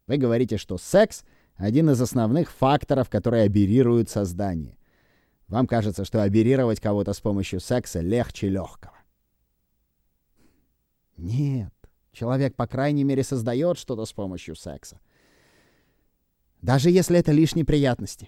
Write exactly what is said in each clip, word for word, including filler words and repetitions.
Вы говорите, что секс — один из основных факторов, которые аберрируют создание. Вам кажется, что аберрировать кого-то с помощью секса легче легкого. Нет. Человек, по крайней мере, создает что-то с помощью секса. Даже если это лишь неприятности.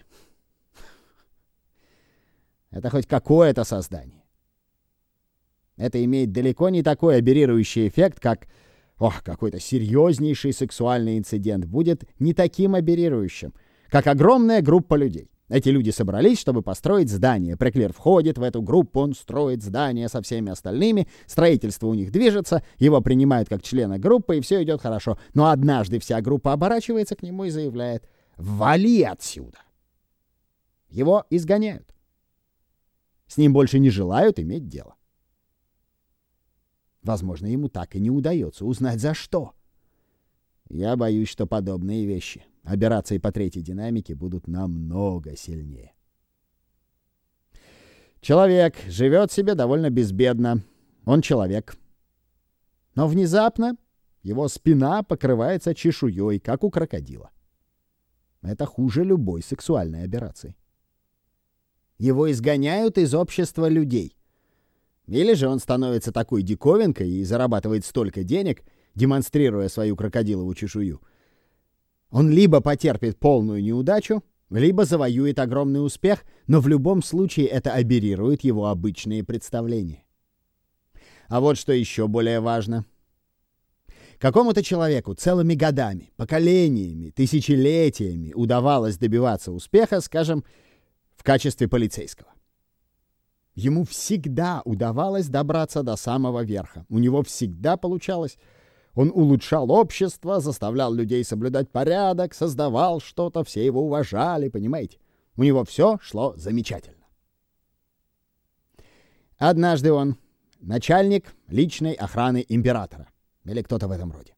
Это хоть какое-то создание. Это имеет далеко не такой аберрирующий эффект, как ох, какой-то серьезнейший сексуальный инцидент. Будет не таким аберрирующим, как огромная группа людей. Эти люди собрались, чтобы построить здание. Преклер входит в эту группу, он строит здание со всеми остальными, строительство у них движется, его принимают как члена группы, и все идет хорошо. Но однажды вся группа оборачивается к нему и заявляет: «Вали отсюда!» Его изгоняют. С ним больше не желают иметь дело. Возможно, ему так и не удается узнать, за что. Я боюсь, что подобные вещи, аберрации по третьей динамике, будут намного сильнее. Человек живет себе довольно безбедно. Он человек. Но внезапно его спина покрывается чешуей, как у крокодила. Это хуже любой сексуальной аберрации. Его изгоняют из общества людей. Или же он становится такой диковинкой и зарабатывает столько денег, демонстрируя свою крокодилову чешую. Он либо потерпит полную неудачу, либо завоюет огромный успех, но в любом случае это аберрирует его обычные представления. А вот что еще более важно. Какому-то человеку целыми годами, поколениями, тысячелетиями удавалось добиваться успеха, скажем, в качестве полицейского. Ему всегда удавалось добраться до самого верха. У него всегда получалось. Он улучшал общество, заставлял людей соблюдать порядок, создавал что-то, все его уважали, понимаете? У него все шло замечательно. Однажды он начальник личной охраны императора. Или кто-то в этом роде.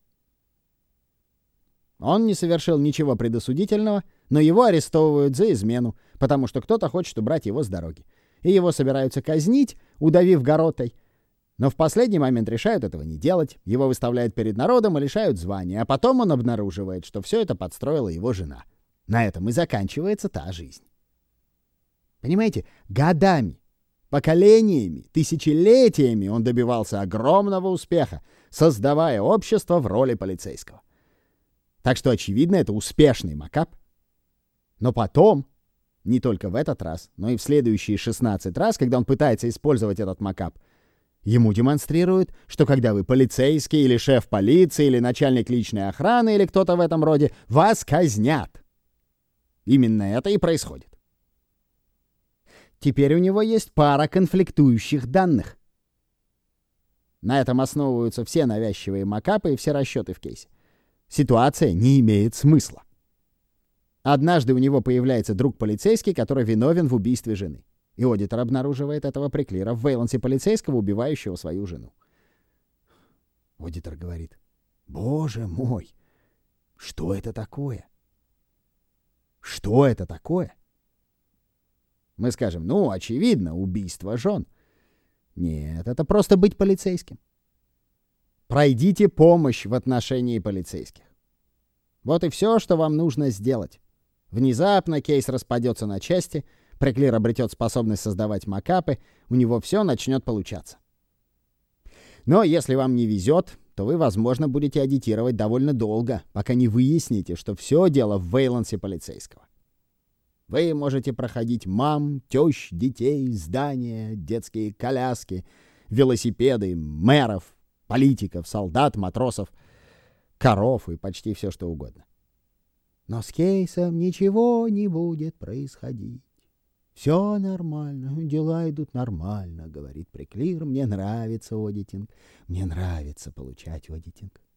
Он не совершил ничего предосудительного, но его арестовывают за измену, потому что кто-то хочет убрать его с дороги. И его собираются казнить, удавив гарротой. Но в последний момент решают этого не делать. Его выставляют перед народом и лишают звания. А потом он обнаруживает, что все это подстроила его жена. На этом и заканчивается та жизнь. Понимаете, годами, поколениями, тысячелетиями он добивался огромного успеха, создавая общество в роли полицейского. Так что, очевидно, это успешный макап. Но потом, не только в этот раз, но и в следующие шестнадцать раз, когда он пытается использовать этот макап, ему демонстрируют, что когда вы полицейский или шеф полиции, или начальник личной охраны, или кто-то в этом роде, вас казнят. Именно это и происходит. Теперь у него есть пара конфликтующих данных. На этом основываются все навязчивые макапы и все расчеты в кейсе. Ситуация не имеет смысла. Однажды у него появляется друг полицейский, который виновен в убийстве жены. И аудитор обнаруживает этого Преклира в вейлансе полицейского, убивающего свою жену. Аудитор говорит: «Боже мой, что это такое? Что это такое?» Мы скажем: «Ну, очевидно, убийство жен». Нет, это просто быть полицейским. Пройдите помощь в отношении полицейских. Вот и все, что вам нужно сделать. Внезапно кейс распадется на части, Преклир обретет способность создавать макапы, у него все начнет получаться. Но если вам не везет, то вы, возможно, будете аудитировать довольно долго, пока не выясните, что все дело в вейлансе полицейского. Вы можете проходить мам, тещ, детей, здания, детские коляски, велосипеды, мэров, политиков, солдат, матросов, коров и почти все, что угодно. Но с кейсом ничего не будет происходить. Все нормально, дела идут нормально, говорит Преклир. Мне нравится аудитинг, мне нравится получать аудитинг.